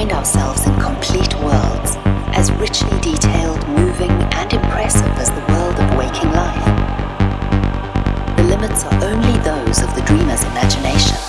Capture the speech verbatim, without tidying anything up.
find ourselves in complete worlds, as richly detailed, moving, and impressive as the world of waking life. The limits are only those of the dreamer's imagination.